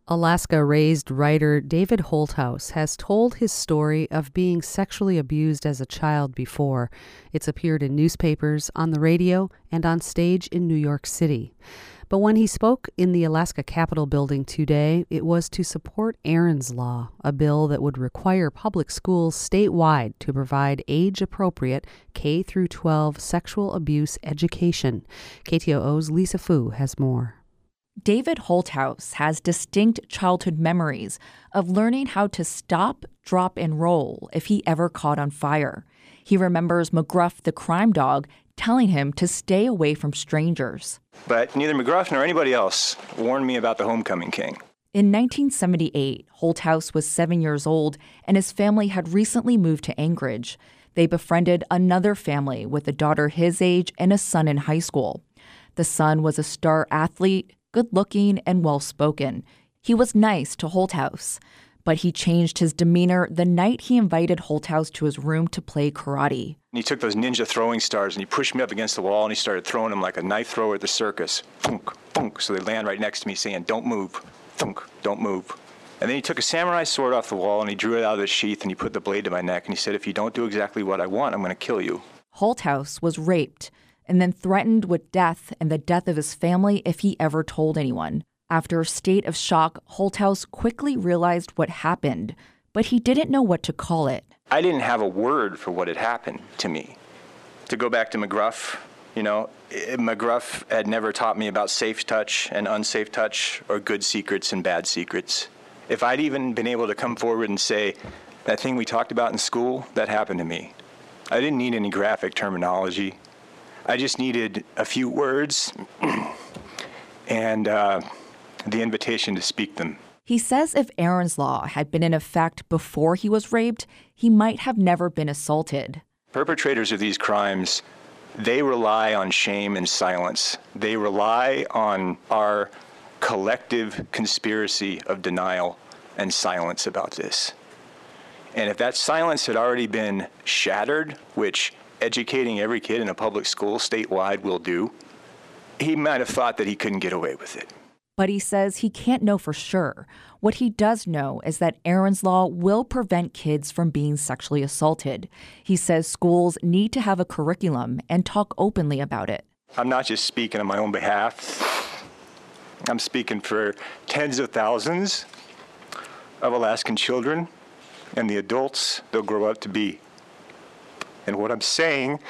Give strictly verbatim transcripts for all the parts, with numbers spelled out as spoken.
Alaska-raised writer David Holthaus has told his story of being sexually abused as a child before. It's appeared in newspapers, on the radio, and on stage in New York City. But when he spoke in the Alaska Capitol building today, it was to support Aaron's Law, a bill that would require public schools statewide to provide age-appropriate K through twelve sexual abuse education. K T O O's Lisa Fu has more. David Holthaus has distinct childhood memories of learning how to stop, drop, and roll if he ever caught on fire. He remembers McGruff the crime dog telling him to stay away from strangers. But neither McGruff nor anybody else warned me about the homecoming king. In nineteen seventy-eight, Holthaus was seven years old, and his family had recently moved to Anchorage. They befriended another family with a daughter his age and a son in high school. The son was a star athlete, good-looking, and well-spoken. He was nice to Holthaus, but he changed his demeanor the night he invited Holthaus to his room to play karate. He took those ninja throwing stars and he pushed me up against the wall and he started throwing them like a knife thrower at the circus. Thunk, thunk, so they land right next to me saying, "Don't move." Thunk, don't move. And then he took a samurai sword off the wall and he drew it out of the sheath and he put the blade to my neck and he said, "If you don't do exactly what I want, I'm going to kill you." Holthaus was raped and then threatened with death and the death of his family if he ever told anyone. After a state of shock, Holthaus quickly realized what happened, but he didn't know what to call it. I didn't have a word for what had happened to me. To go back to McGruff, you know, McGruff had never taught me about safe touch and unsafe touch or good secrets and bad secrets. If I'd even been able to come forward and say, that thing we talked about in school, that happened to me. I didn't need any graphic terminology. I just needed a few words and uh, the invitation to speak them. He says if Aaron's Law had been in effect before he was raped, he might have never been assaulted. Perpetrators of these crimes, they rely on shame and silence. They rely on our collective conspiracy of denial and silence about this. And if that silence had already been shattered, which educating every kid in a public school statewide will do, he might have thought that he couldn't get away with it. But he says he can't know for sure. What he does know is that Aaron's Law will prevent kids from being sexually assaulted. He says schools need to have a curriculum and talk openly about it. I'm not just speaking on my own behalf. I'm speaking for tens of thousands of Alaskan children and the adults they'll grow up to be. And what I'm saying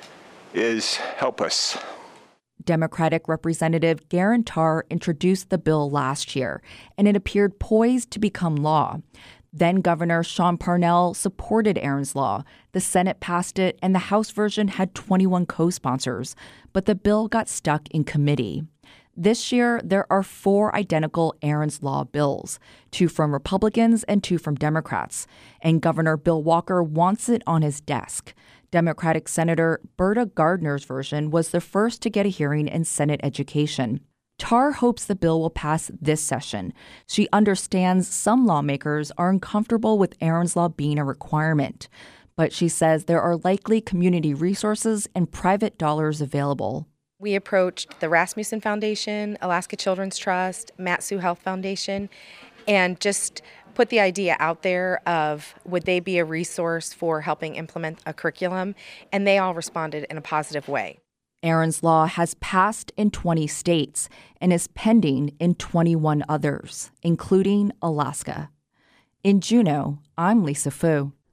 is help us. Democratic Representative Garen Tarr introduced the bill last year, and it appeared poised to become law. Then Governor Sean Parnell supported Aaron's Law. The Senate passed it, and the House version had twenty-one co-sponsors, but the bill got stuck in committee. This year, there are four identical Aaron's Law bills, two from Republicans and two from Democrats, and Governor Bill Walker wants it on his desk. Democratic Senator Berta Gardner's version was the first to get a hearing in Senate Education. Tarr hopes the bill will pass this session. She understands some lawmakers are uncomfortable with Aaron's Law being a requirement, but she says there are likely community resources and private dollars available. We approached the Rasmussen Foundation, Alaska Children's Trust, Mat-Su Health Foundation, and just put the idea out there of would they be a resource for helping implement a curriculum, and they all responded in a positive way. Aaron's Law has passed in twenty states and is pending in twenty-one others, including Alaska. In Juneau, I'm Lisa Fu.